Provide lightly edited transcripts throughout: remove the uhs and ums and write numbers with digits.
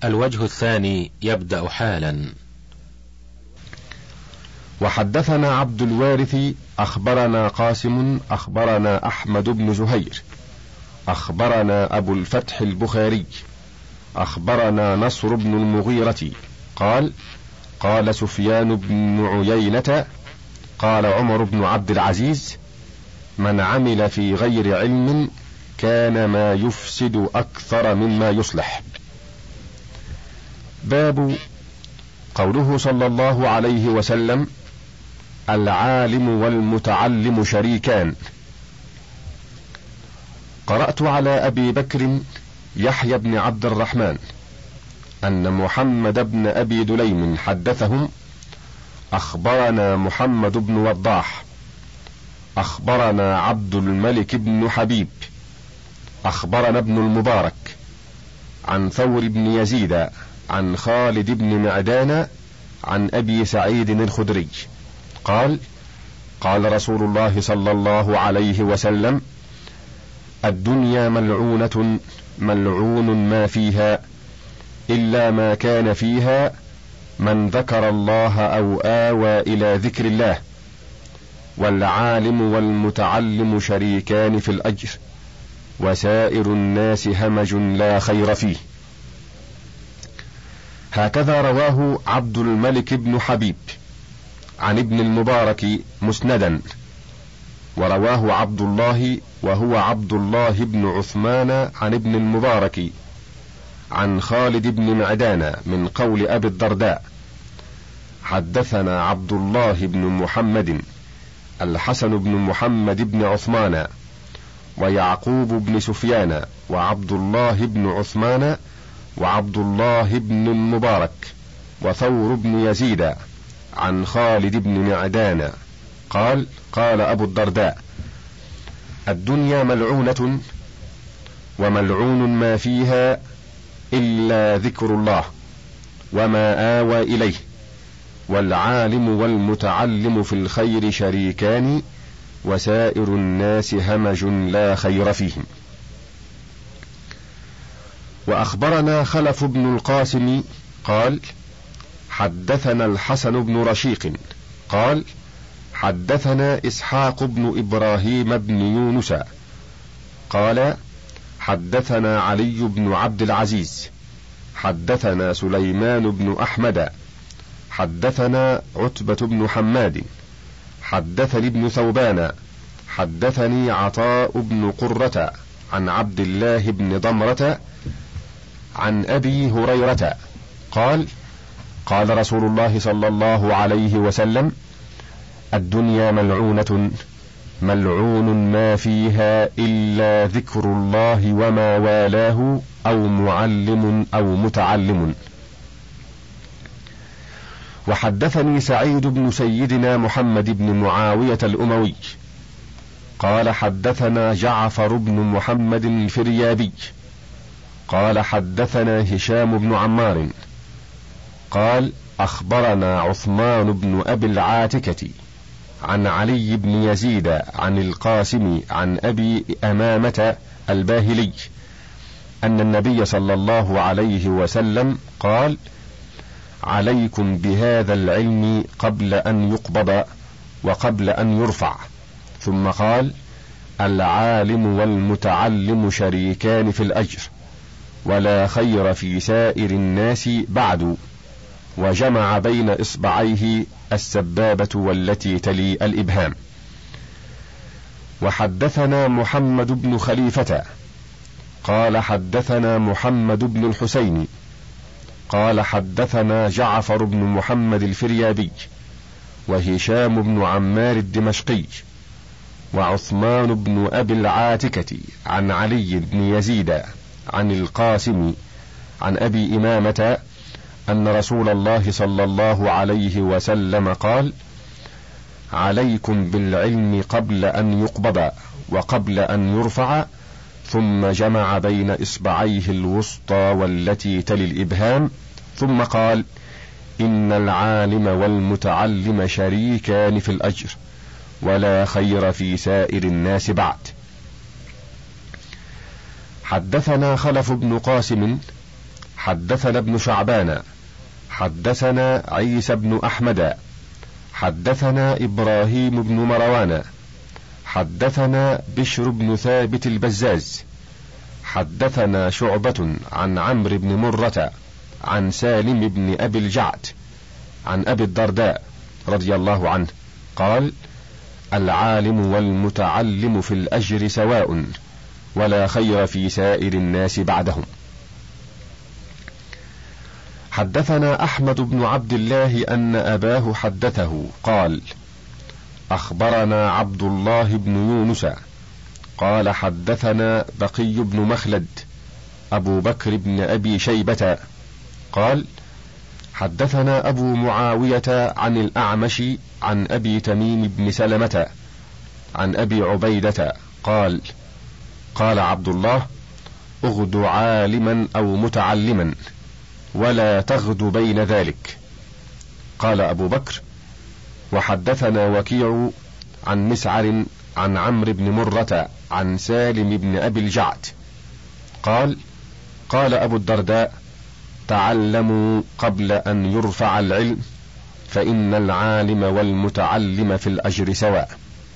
الوجه الثاني يبدأ حالا. وحدثنا عبد الوارث أخبرنا قاسم أخبرنا أحمد بن زهير أخبرنا أبو الفتح البخاري أخبرنا نصر بن المغيرة قال قال سفيان بن عيينة قال عمر بن عبد العزيز من عمل في غير علم كان ما يفسد أكثر مما يصلح. باب قوله صلى الله عليه وسلم العالم والمتعلم شريكان. قرأت على أبي بكر يحيى بن عبد الرحمن أن محمد بن أبي دليم حدثهم أخبرنا محمد بن وضاح أخبرنا عبد الملك بن حبيب أخبرنا ابن المبارك عن ثور بن يزيد عن خالد بن معدان عن أبي سعيد الخدري قال قال رسول الله صلى الله عليه وسلم الدنيا ملعونة ملعون ما فيها إلا ما كان فيها من ذكر الله أو آوى إلى ذكر الله والعالم والمتعلم شريكان في الأجر وسائر الناس همج لا خير فيه. هكذا رواه عبد الملك بن حبيب عن ابن المبارك مسندا، ورواه عبد الله وهو عبد الله بن عثمان عن ابن المبارك عن خالد بن معدان من قول أبي الدرداء حدثنا عبد الله بن محمد الحسن بن محمد بن عثمان ويعقوب بن سفيان وعبد الله بن عثمان وعبد الله بن المبارك وثور بن يزيد عن خالد بن معدان قال قال أبو الدرداء الدنيا ملعونة وملعون ما فيها إلا ذكر الله وما آوى إليه والعالم والمتعلم في الخير شريكان وسائر الناس همج لا خير فيهم. وأخبرنا خلف بن القاسم قال حدثنا الحسن بن رشيق قال حدثنا إسحاق بن إبراهيم بن يونس قال حدثنا علي بن عبد العزيز حدثنا سليمان بن أحمد حدثنا عتبة بن حماد حدثني ابن ثوبان حدثني عطاء بن قرة عن عبد الله بن ضمرة عن أبي هريرة قال قال رسول الله صلى الله عليه وسلم الدنيا ملعونة ملعون ما فيها إلا ذكر الله وما والاه أو معلم أو متعلم. وحدثني سعيد بن سيدنا محمد بن معاوية الأموي قال حدثنا جعفر بن محمد الفريابي قال حدثنا هشام بن عمار قال أخبرنا عثمان بن أبي العاتكة عن علي بن يزيد عن القاسم عن أبي أمامة الباهلي أن النبي صلى الله عليه وسلم قال عليكم بهذا العلم قبل أن يقبض وقبل أن يرفع، ثم قال العالم والمتعلم شريكان في الأجر ولا خير في سائر الناس بعد، وجمع بين إصبعيه السبابة والتي تلي الإبهام. وحدثنا محمد بن خليفة قال حدثنا محمد بن الحسين قال حدثنا جعفر بن محمد الفريابي وهشام بن عمار الدمشقي وعثمان بن أبي العاتكة عن علي بن يزيد عن القاسم عن أبي إمامة أن رسول الله صلى الله عليه وسلم قال عليكم بالعلم قبل أن يقبض وقبل أن يرفع، ثم جمع بين إصبعيه الوسطى والتي تلي الإبهام، ثم قال إن العالم والمتعلم شريكان في الأجر ولا خير في سائر الناس بعد. حدثنا خلف بن قاسم حدثنا ابن شعبان حدثنا عيسى بن أحمد حدثنا إبراهيم بن مروان حدثنا بشر بن ثابت البزاز حدثنا شعبة عن عمرو بن مرة عن سالم بن أبي الجعد عن أبي الدرداء رضي الله عنه قال: العالم والمتعلم في الأجر سواء، ولا خير في سائر الناس بعدهم. حدثنا أحمد بن عبد الله أن أباه حدثه قال: أخبرنا عبد الله بن يونس قال: حدثنا بقي بن مخلد أبو بكر بن أبي شيبة قال: حدثنا أبو معاوية عن الأعمش عن أبي تميم بن سلمة عن أبي عبيدة قال: قال عبد الله: اغد عالما أو متعلما ولا تغد بين ذلك. قال أبو بكر: وحدثنا وكيع عن مسعر عن عمرو بن مرة عن سالم بن أبي الجعد قال: قال أبو الدرداء: تعلموا قبل أن يرفع العلم، فإن العالم والمتعلم في الأجر سواء.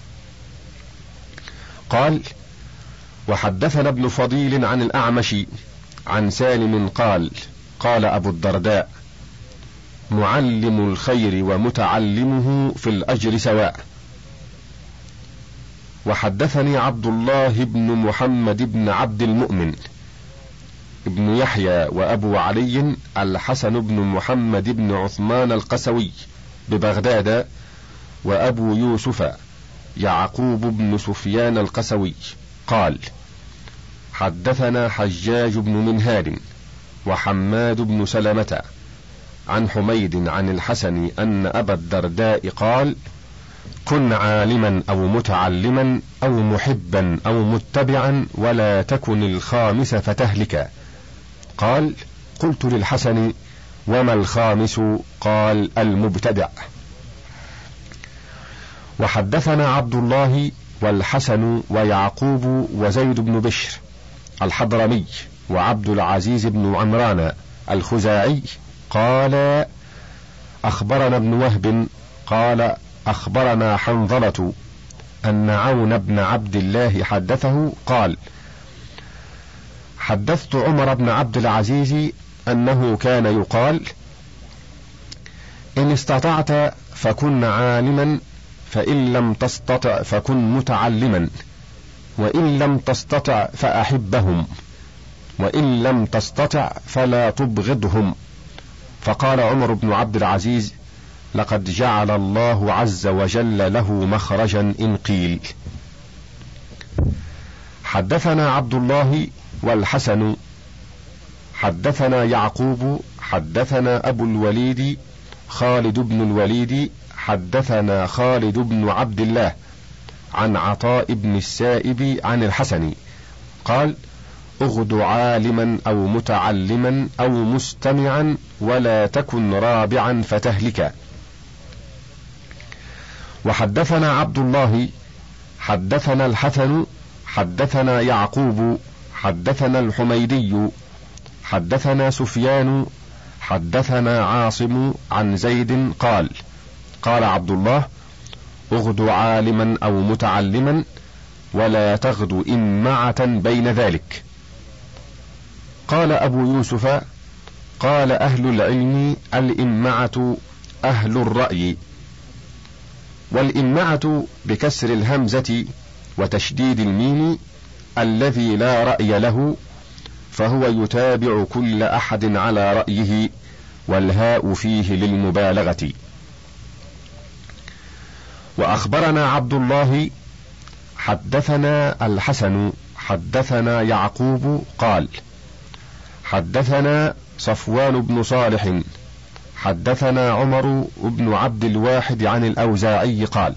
قال: وحدثنا ابن فضيل عن الأعمش عن سالم قال: قال أبو الدرداء: معلم الخير ومتعلمه في الأجر سواء. وحدثني عبد الله بن محمد بن عبد المؤمن ابن يحيى وأبو علي الحسن بن محمد بن عثمان القسوي ببغداد، وأبو يوسف يعقوب بن سفيان القسوي قال: حدثنا حجاج بن منهار وحماد بن سلمة عن حميد عن الحسن أن أبا الدرداء قال: كن عالما أو متعلما أو محبا أو متبعا ولا تكن الخامس فتهلك. قال: قلت للحسن: وما الخامس؟ قال: المبتدع. وحدثنا عبد الله والحسن ويعقوب وزيد بن بشر الحضرمي وعبد العزيز بن عمران الخزاعي قال: أخبرنا ابن وهب قال: أخبرنا حنظلة أن عون بن عبد الله حدثه قال: حدثت عمر بن عبد العزيز أنه كان يقال: إن استطعت فكن عالما، فإن لم تستطع فكن متعلما، وإن لم تستطع فأحبهم، وإن لم تستطع فلا تبغضهم. فقال عمر بن عبد العزيز: لقد جعل الله عز وجل له مخرجا إن قيل. حدثنا عبد الله والحسن حدثنا يعقوب حدثنا أبو الوليد خالد بن الوليد حدثنا خالد بن عبد الله عن عطاء بن السائب عن الحسن قال: اغد عالما أو متعلما أو مستمعا ولا تكن رابعا فتهلك. وحدثنا عبد الله حدثنا الحسن حدثنا يعقوب حدثنا الحميدي حدثنا سفيان حدثنا عاصم عن زيد قال: قال عبد الله: اغد عالما أو متعلما ولا تغد إمعة بين ذلك. قال أبو يوسف: قال أهل العلم: الإمعة أهل الرأي. والإمعة بكسر الهمزة وتشديد الميم الذي لا رأي له، فهو يتابع كل أحد على رأيه، والهاء فيه للمبالغة. وأخبرنا عبد الله حدثنا الحسن حدثنا يعقوب قال: حدثنا صفوان بن صالح حدثنا عمر بن عبد الواحد عن الأوزاعي قال: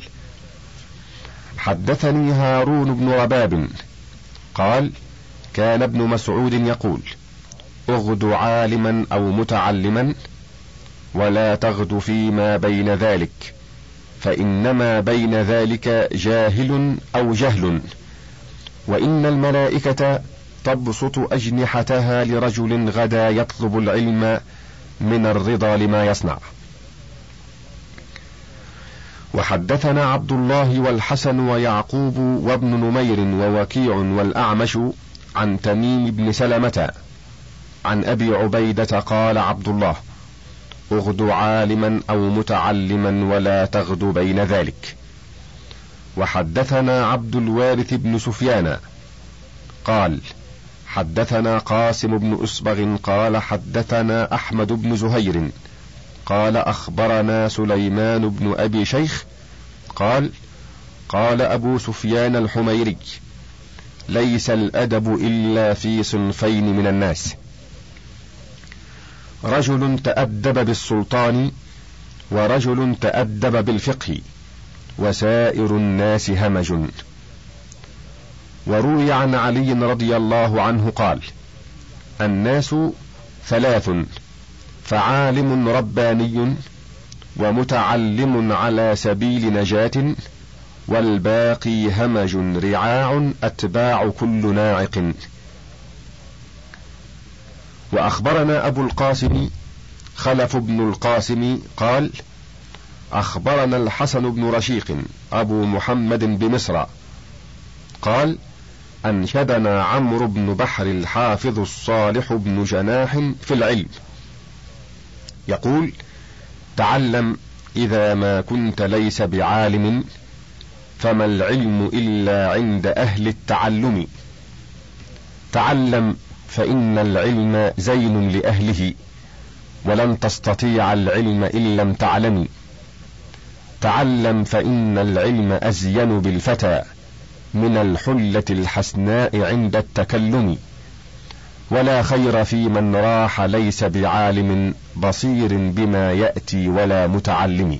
حدثني هارون بن رباب قال: كان ابن مسعود يقول: اغد عالما أو متعلما ولا تغد فيما بين ذلك، فإنما بين ذلك جاهل أو جهل، وإن الملائكة تبسط أجنحتها لرجل غدا يطلب العلم من الرضا لما يصنع. وحدثنا عبد الله والحسن ويعقوب وابن نمير ووكيع والأعمش عن تميم بن سلمة عن أبي عبيدة قال عبد الله: اغد عالما أو متعلما ولا تغد بين ذلك. وحدثنا عبد الوارث بن سفيان قال: حدثنا قاسم بن أسبغ قال: حدثنا أحمد بن زهير قال: أخبرنا سليمان بن أبي شيخ قال: قال أبو سفيان الحميري: ليس الأدب إلا في صنفين من الناس: رجل تأدب بالسلطان، ورجل تأدب بالفقه، وسائر الناس همج. وروي عن علي رضي الله عنه قال: الناس ثلاث: فعالم رباني، ومتعلم على سبيل نجاة، والباقي همج رعاع أتباع كل ناعق. وأخبرنا أبو القاسم خلف بن القاسم قال: أخبرنا الحسن بن رشيق أبو محمد بمصر قال: أنشدنا عمرو بن بحر الحافظ الصالح بن جناح في العلم يقول: تعلم إذا ما كنت ليس بعالم، فما العلم إلا عند أهل التعلم. تعلم فإن العلم زين لأهله، ولن تستطيع العلم إن لم تعلم. تعلم فإن العلم أزين بالفتى من الحلة الحسناء عند التكلم. ولا خير في من راح ليس بعالم بصير بما يأتي ولا متعلم.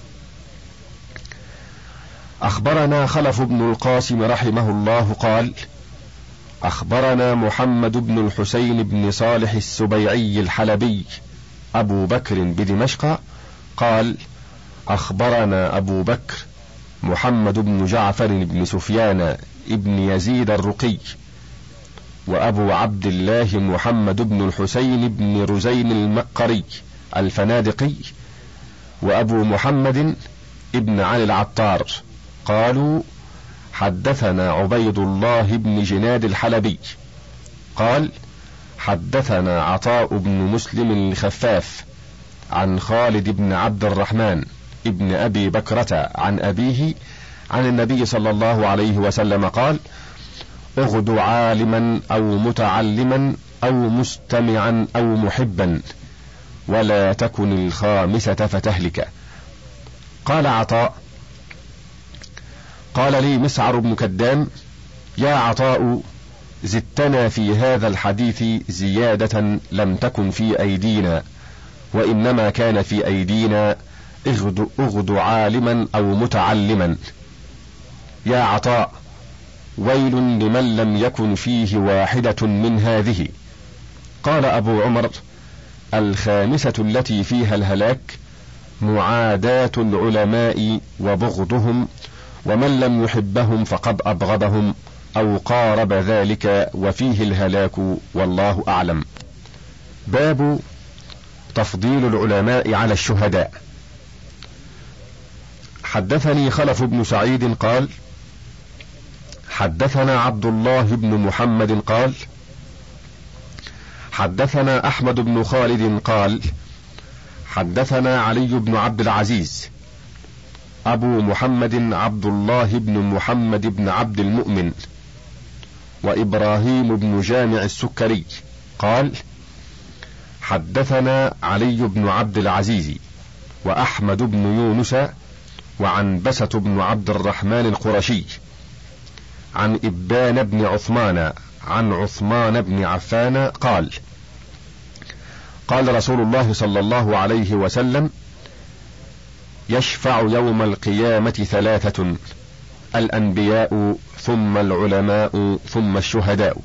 أخبرنا خلف بن القاسم رحمه الله قال: أخبرنا محمد بن الحسين بن صالح السبيعي الحلبي أبو بكر بدمشق قال: أخبرنا أبو بكر محمد بن جعفر بن سفيان ابن يزيد الرقي، وأبو عبد الله محمد بن الحسين بن رزين المقري الفنادقي، وأبو محمد ابن علي العطار قالوا: حدثنا عبيد الله بن جناد الحلبي قال: حدثنا عطاء بن مسلم الخفاف عن خالد بن عبد الرحمن ابن أبي بكرة عن أبيه عن النبي صلى الله عليه وسلم قال: اغد عالما أو متعلما أو مستمعا أو محبا، ولا تكن الخامسة فتهلك. قال عطاء: قال لي مسعر بن كدام: يا عطاء، زدتنا في هذا الحديث زيادة لم تكن في أيدينا، وإنما كان في أيدينا: اغد عالما أو متعلما. يا عطاء، ويل لمن لم يكن فيه واحدة من هذه. قال أبو عمر: الخامسة التي فيها الهلاك معاداة العلماء وبغضهم، ومن لم يحبهم فقد أبغضهم أو قارب ذلك، وفيه الهلاك، والله أعلم. باب تفضيل العلماء على الشهداء. حدثني خلف بن سعيد قال: حدثنا عبد الله بن محمد قال: حدثنا أحمد بن خالد قال: حدثنا علي بن عبد العزيز أبو محمد عبد الله بن محمد بن عبد المؤمن، وإبراهيم بن جامع السكري قال: حدثنا علي بن عبد العزيز وأحمد بن يونس وعنبسة بن عبد الرحمن القرشي عن إبان بن عثمان عن عثمان بن عفان قال: قال رسول الله صلى الله عليه وسلم: يشفع يوم القيامة ثلاثة: الأنبياء، ثم العلماء، ثم الشهداء.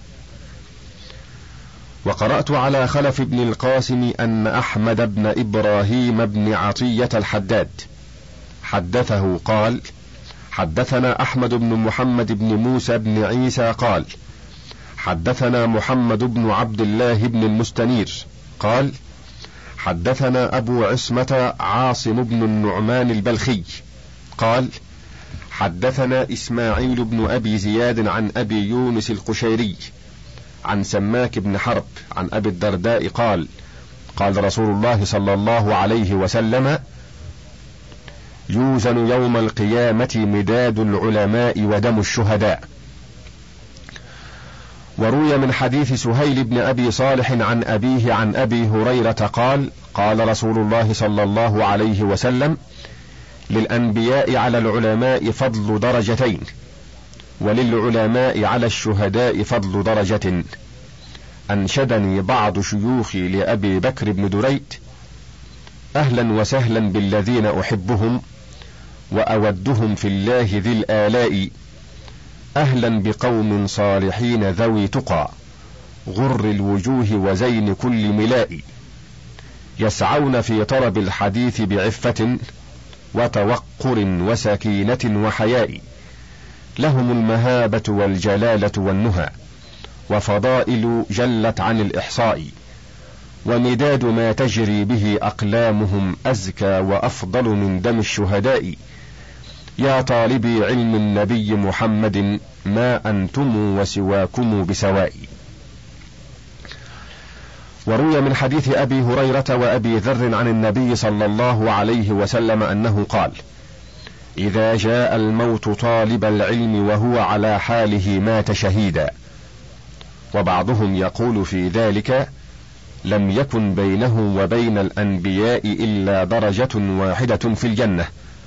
وقرأت على خلف بن القاسم أن أحمد بن إبراهيم بن عطية الحداد حدثه قال: حدثنا أحمد بن محمد بن موسى بن عيسى قال: حدثنا محمد بن عبد الله بن المستنير قال حدثنا أبو عصمة عاصم بن النعمان البلخي قال حدثنا إسماعيل بن أبي زياد عن أبي يونس القشيري عن سماك بن حرب عن أبي الدرداء قال قال رسول الله صلى الله عليه وسلم يوزن يوم القيامة مداد العلماء ودم الشهداء. وروي من حديث سهيل بن أبي صالح عن أبيه عن أبي هريرة قال قال رسول الله صلى الله عليه وسلم للأنبياء على العلماء فضل درجتين، وللعلماء على الشهداء فضل درجة. أنشدني بعض شيوخي لأبي بكر بن دريد أهلا وسهلا بالذين أحبهم وأودهم في الله ذي الآلاء، أهلا بقوم صالحين ذوي تقى غر الوجوه وزين كل ملاء، يسعون في طلب الحديث بعفة وتوقر وسكينة وحياء، لهم المهابة والجلالة والنهى وفضائل جلت عن الإحصاء، ومداد ما تجري به أقلامهم أزكى وأفضل من دم الشهداء. يا طالبي علم النبي محمد ما أنتم وسواكم بسواء. وروي من حديث أبي هريرة وأبي ذر عن النبي صلى الله عليه وسلم أنه قال إذا جاء الموت طالب العلم وهو على حاله مات شهيدا. وبعضهم يقول في ذلك لم يكن بينه وبين الأنبياء إلا درجة واحدة في الجنة.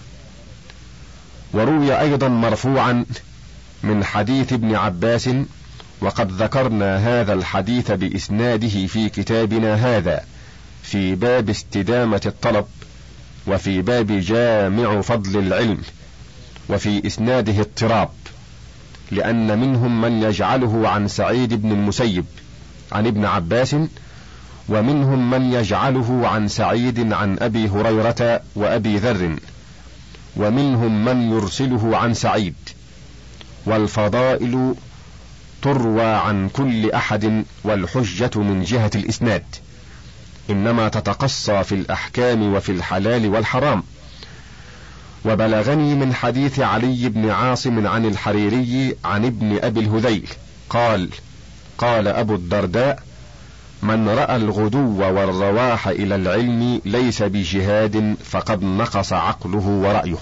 وروي أيضا مرفوعا من حديث ابن عباس، وقد ذكرنا هذا الحديث بإسناده في كتابنا هذا في باب استدامة الطلب، وفي باب جامع فضل العلم، وفي إسناده اضطراب، لأن منهم من يجعله عن سعيد بن المسيب عن ابن عباس، ومنهم من يجعله عن سعيد عن أبي هريرة وأبي ذر، ومنهم من يرسله عن سعيد. والفضائل تروى عن كل أحد، والحجة من جهة الإسناد إنما تتقصى في الأحكام وفي الحلال والحرام. وبلغني من حديث علي بن عاصم عن الحريري عن ابن أبي الهذيل قال قال أبو الدرداء من رأى الغدو والرواح إلى العلم ليس بجهاد فقد نقص عقله ورأيه.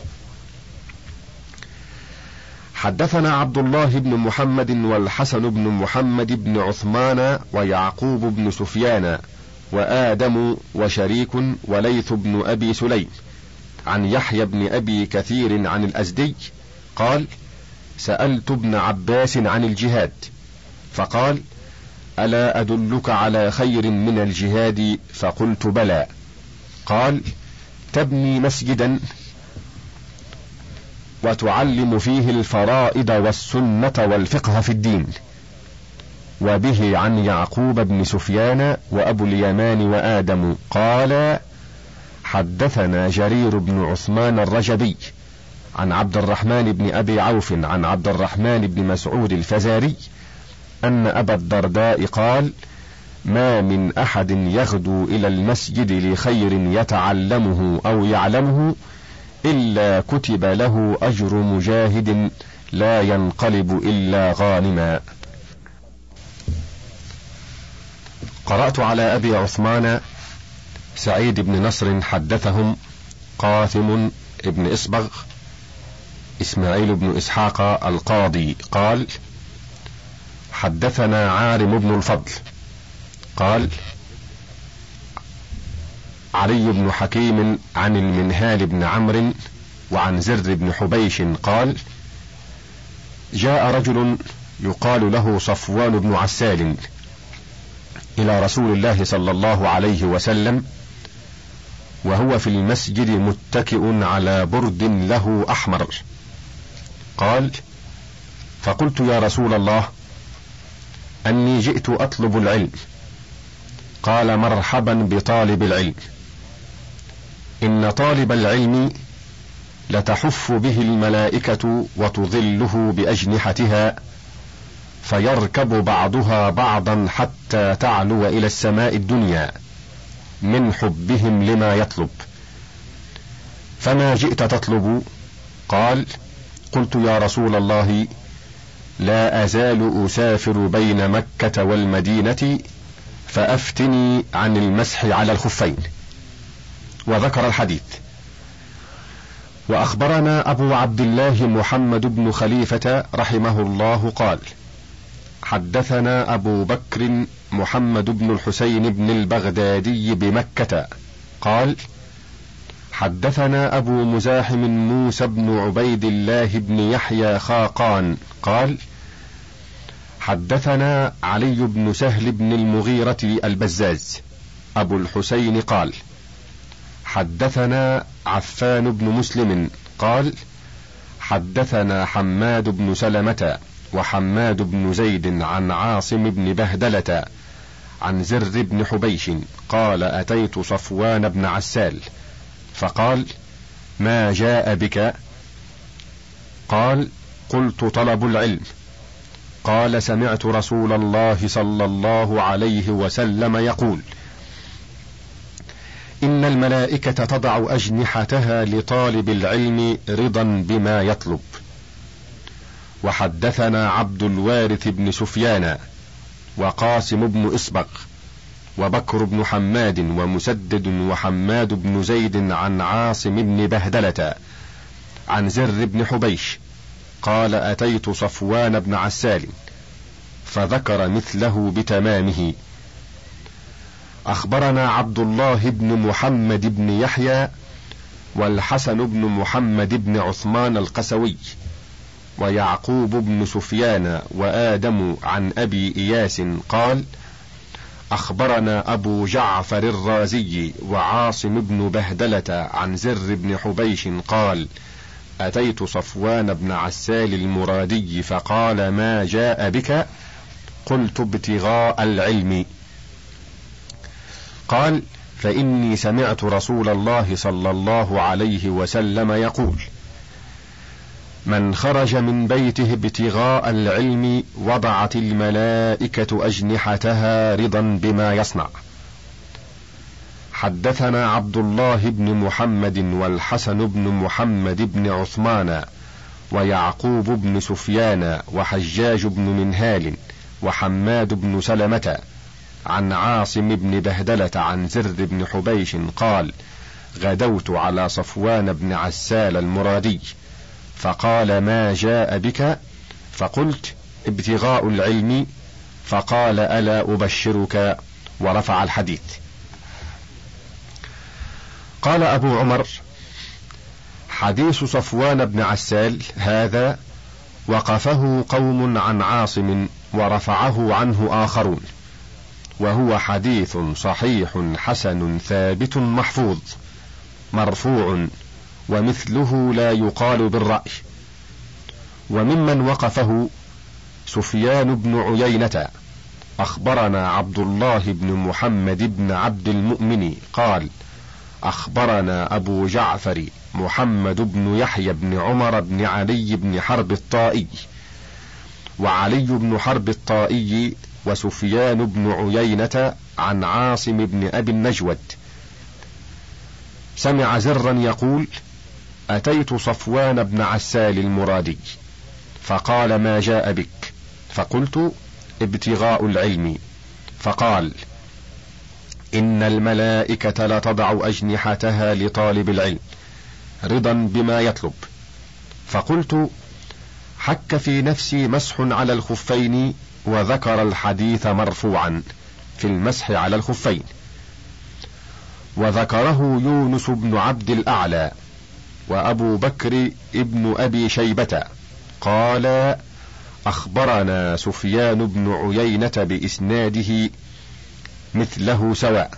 حدثنا عبد الله بن محمد والحسن بن محمد بن عثمان ويعقوب بن سفيان وآدم وشريك وليث بن أبي سليم عن يحيى بن أبي كثير عن الأزدي قال سألت ابن عباس عن الجهاد فقال ألا أدلك على خير من الجهاد؟ فقلت بلى. قال تبني مسجدا وتعلم فيه الفرائض والسنة والفقه في الدين. وبه عن يعقوب بن سفيان وأبو اليمان وآدم قال حدثنا جرير بن عثمان الرجبي عن عبد الرحمن بن أبي عوف عن عبد الرحمن بن مسعود الفزاري أن أبا الدرداء قال ما من أحد يغدو إلى المسجد لخير يتعلمه أو يعلمه إلا كتب له أجر مجاهد لا ينقلب إلا غانما. قرأت على أبي عثمان سعيد بن نصر حدثهم قاثم ابن إصبغ إسماعيل بن إسحاق القاضي قال حدثنا عارم بن الفضل قال علي بن حكيم عن المنهال بن عمرو وعن زر بن حبيش قال جاء رجل يقال له صفوان بن عسال إلى رسول الله صلى الله عليه وسلم وهو في المسجد متكئ على برد له أحمر. قال فقلت يا رسول الله أني جئت أطلب العلم. قال مرحبا بطالب العلم، إن طالب العلم لتحف به الملائكة وتظله بأجنحتها فيركب بعضها بعضا حتى تعلو إلى السماء الدنيا من حبهم لما يطلب. فما جئت تطلب؟ قال: قلت يا رسول الله: لا أزال أسافر بين مكة والمدينة فأفتني عن المسح على الخفين. وذكر الحديث. وأخبرنا أبو عبد الله محمد بن خليفة رحمه الله قال: حدثنا أبو بكر محمد بن الحسين بن البغدادي بمكة قال: حدثنا أبو مزاحم موسى بن عبيد الله بن يحيى خاقان قال: حدثنا علي بن سهل بن المغيرة البزاز أبو الحسين قال: حدثنا عفان بن مسلم قال: حدثنا حماد بن سلمة وحماد بن زيد عن عاصم بن بهدلة عن زر بن حبيش قال: أتيت صفوان بن عسال فقال: ما جاء بك؟ قال: قلت: طلب العلم. قال: سمعت رسول الله صلى الله عليه وسلم يقول: إن الملائكة تضع أجنحتها لطالب العلم رضا بما يطلب. وحدثنا عبد الوارث بن سفيان وقاسم بن إصبغ وبكر بن حماد ومسدد وحماد بن زيد عن عاصم بن بهدلة عن زر بن حبيش قال: أتيت صفوان بن عسال فذكر مثله بتمامه. أخبرنا عبد الله بن محمد بن يحيى والحسن بن محمد بن عثمان القسوي ويعقوب بن سفيان وآدم عن أبي إياس قال: أخبرنا أبو جعفر الرازي وعاصم بن بهدلة عن زر بن حبيش قال: أتيت صفوان بن عسال المرادي فقال: ما جاء بك؟ قلت: ابتغاء العلم. قال: فإني سمعت رسول الله صلى الله عليه وسلم يقول: من خرج من بيته ابتغاء العلم وضعت الملائكة أجنحتها رضا بما يصنع. حدثنا عبد الله بن محمد والحسن بن محمد بن عثمان ويعقوب بن سفيان وحجاج بن منهال وحماد بن سلمة عن عاصم بن بهدلة عن زر بن حبيش قال: غدوت على صفوان بن عسال المرادي فقال: ما جاء بك؟ فقلت: ابتغاء العلم. فقال: ألا أبشرك؟ ورفع الحديث. قال أبو عمر: حديث صفوان بن عسال هذا وقفه قوم عن عاصم ورفعه عنه آخرون، وهو حديث صحيح حسن ثابت محفوظ مرفوع، ومثله لا يقال بالرأي. وممن وقفه سفيان بن عيينة أخبرنا عبد الله بن محمد بن عبد المؤمن قال: أخبرنا أبو جعفر محمد بن يحيى بن عمر بن علي بن حرب الطائي، وعلي بن حرب الطائي وسفيان بن عيينة عن عاصم بن أبي النجود سمع زرا يقول: أتيت صفوان بن عسال المرادي فقال: ما جاء بك؟ فقلت: ابتغاء العلم. فقال: إن الملائكة لتضع أجنحتها لطالب العلم رضا بما يطلب. فقلت: حك في نفسي مسح على الخفين، وذكر الحديث مرفوعا في المسح على الخفين. وذكره يونس بن عبد الأعلى وأبو بكر ابن أبي شيبة قال: أخبرنا سفيان بن عيينة بإسناده مثله سواء.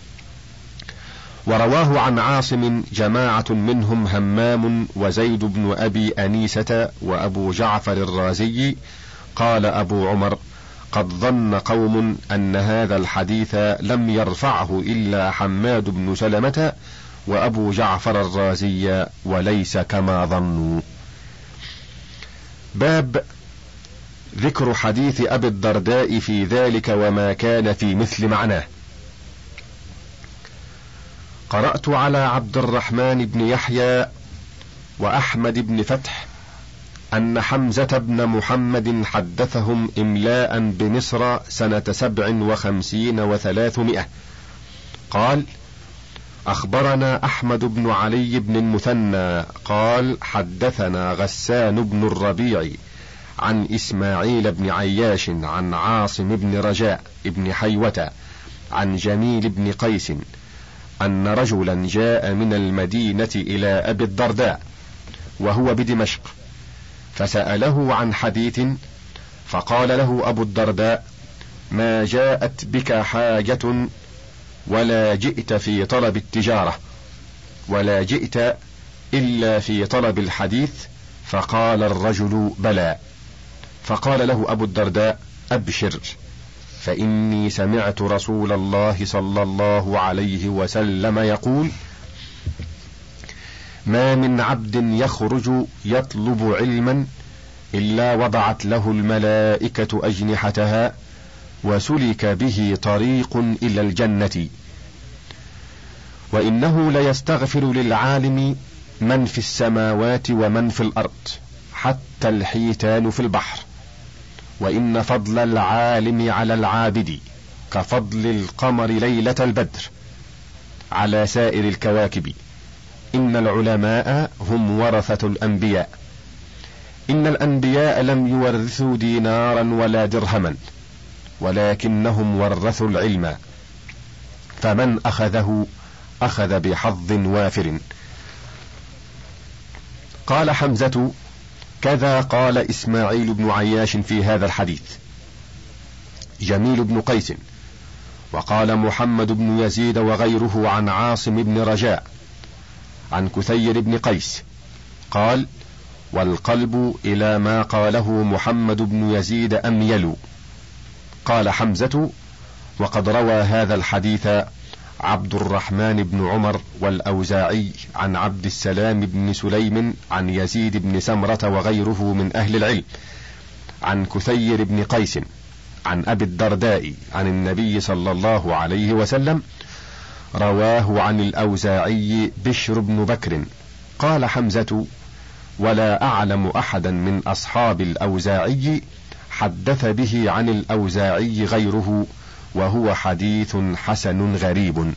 ورواه عن عاصم جماعة منهم همام وزيد بن أبي أنيسة وأبو جعفر الرازي. قال أبو عمر: قد ظن قوم أن هذا الحديث لم يرفعه إلا حماد بن سلمة وأبو جعفر الرازي، وليس كما ظنوا. باب ذكر حديث أبي الدرداء في ذلك وما كان في مثل معناه. قرأت على عبد الرحمن بن يحيى وأحمد بن فتح أن حمزة بن محمد حدثهم إملاء بمصر سنة 57 و300. قال: أخبرنا أحمد بن علي بن المثنى قال: حدثنا غسان بن الربيع عن إسماعيل بن عياش عن عاصم بن رجاء بن حيوة عن جميل بن قيس أن رجلا جاء من المدينة إلى أبي الدرداء وهو بدمشق، فسأله عن حديث، فقال له أبو الدرداء: ما جاءت بك حاجة ولا جئت في طلب التجارة ولا جئت إلا في طلب الحديث؟ فقال الرجل: بلى. فقال له أبو الدرداء: أبشر، فإني سمعت رسول الله صلى الله عليه وسلم يقول: ما من عبد يخرج يطلب علما إلا وضعت له الملائكة أجنحتها وسلك به طريق إلى الجنة، وإنه ليستغفر للعالم من في السماوات ومن في الأرض حتى الحيتان في البحر، وإن فضل العالم على العابد كفضل القمر ليلة البدر على سائر الكواكب. إن العلماء هم ورثة الأنبياء، إن الأنبياء لم يورثوا دينارا ولا درهما، ولكنهم ورثوا العلم، فمن أخذه أخذ بحظ وافر. قال حمزة: كذا قال إسماعيل بن عياش في هذا الحديث جميل بن قيس. وقال محمد بن يزيد وغيره عن عاصم بن رجاء عن كثير بن قيس قال: والقلب إلى ما قاله محمد بن يزيد أميل. قال حمزة: وقد روى هذا الحديث عبد الرحمن بن عمر والأوزاعي عن عبد السلام بن سليم عن يزيد بن سمرة وغيره من أهل العلم عن كثير بن قيس عن أبي الدرداء عن النبي صلى الله عليه وسلم. رواه عن الأوزاعي بشر بن بكر. قال حمزة: ولا أعلم أحدا من أصحاب الأوزاعي حدث به عن الأوزاعي غيره، وهو حديث حسن غريب.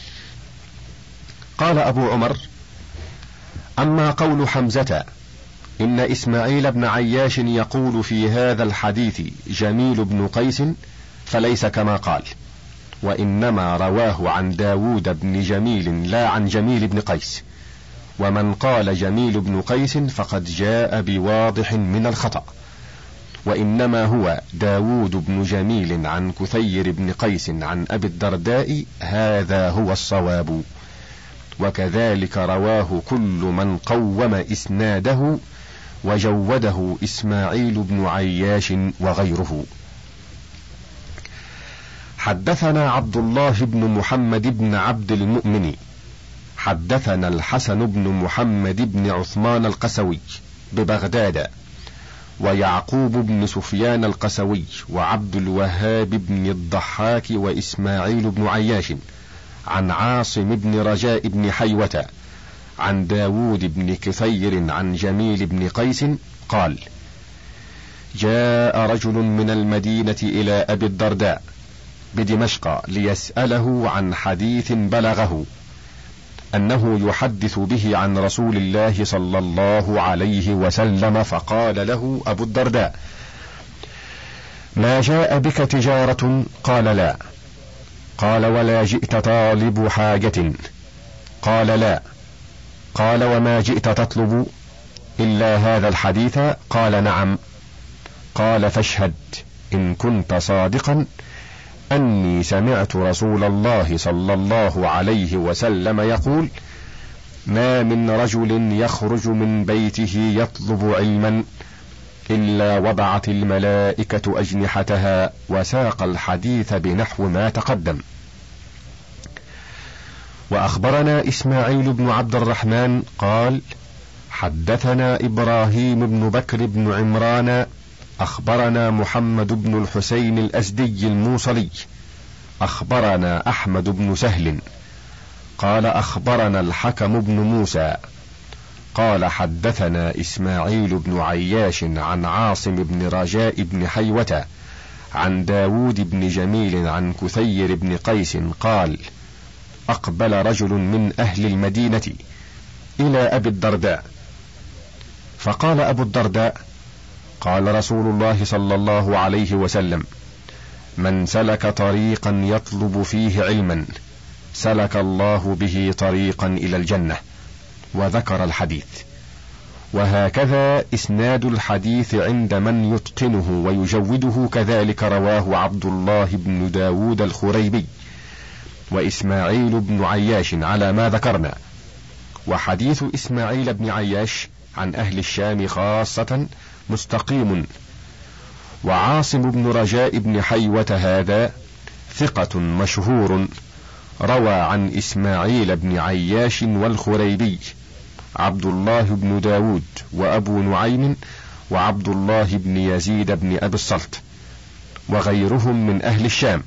قال أبو عمر: أما قول حمزة إن إسماعيل بن عياش يقول في هذا الحديث جميل بن قيس فليس كما قال، وإنما رواه عن داود بن جميل لا عن جميل بن قيس، ومن قال جميل بن قيس فقد جاء بواضح من الخطأ، وإنما هو داود بن جميل عن كثير بن قيس عن أبي الدرداء، هذا هو الصواب. وكذلك رواه كل من قوم إسناده وجوده إسماعيل بن عياش وغيره. حدثنا عبد الله بن محمد بن عبد المؤمن حدثنا الحسن بن محمد بن عثمان القسوي ببغداد، ويعقوب بن سفيان القسوي وعبد الوهاب بن الضحاك وإسماعيل بن عياش عن عاصم بن رجاء بن حيوة عن داود بن كثير عن جميل بن قيس قال: جاء رجل من المدينة إلى أبي الدرداء بدمشق ليسأله عن حديث بلغه أنه يحدث به عن رسول الله صلى الله عليه وسلم، فقال له أبو الدرداء: ما جاء بك تجارة؟ قال: لا. قال: ولا جئت طالب حاجة؟ قال: لا. قال: وما جئت تطلب إلا هذا الحديث؟ قال: نعم. قال: فاشهد إن كنت صادقا أني سمعت رسول الله صلى الله عليه وسلم يقول: ما من رجل يخرج من بيته يطلب علما إلا وضعت الملائكة أجنحتها، وساق الحديث بنحو ما تقدم. وأخبرنا إسماعيل بن عبد الرحمن قال: حدثنا إبراهيم بن بكر بن عمران أخبرنا محمد بن الحسين الأزدي الموصلي أخبرنا أحمد بن سهل قال أخبرنا الحكم بن موسى قال حدثنا إسماعيل بن عياش عن عاصم بن رجاء بن حيوة عن داود بن جميل عن كثير بن قيس قال أقبل رجل من أهل المدينة إلى أبي الدرداء فقال أبو الدرداء قال رسول الله صلى الله عليه وسلم من سلك طريقا يطلب فيه علما سلك الله به طريقا إلى الجنة، وذكر الحديث. وهكذا إسناد الحديث عند من يتقنه ويجوده، كذلك رواه عبد الله بن داود الخريبي وإسماعيل بن عياش على ما ذكرنا. وحديث إسماعيل بن عياش عن أهل الشام خاصة مستقيم. وعاصم بن رجاء بن حيوة هذا ثقة مشهور، روى عن إسماعيل بن عياش والخريبي عبد الله بن داود وأبو نعيم وعبد الله بن يزيد بن أبي الصلت وغيرهم من أهل الشام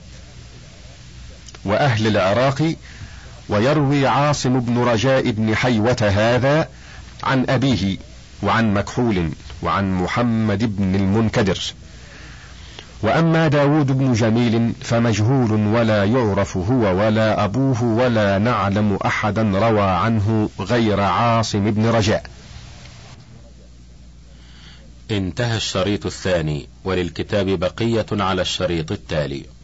وأهل العراق. ويروي عاصم بن رجاء بن حيوة هذا عن أبيه وعن مكحول وعن محمد بن المنكدر. وأما داود بن جميل فمجهول ولا يعرف هو ولا أبوه ولا نعلم أحدا روى عنه غير عاصم بن رجاء. انتهى الشريط الثاني، وللكتاب بقية على الشريط التالي.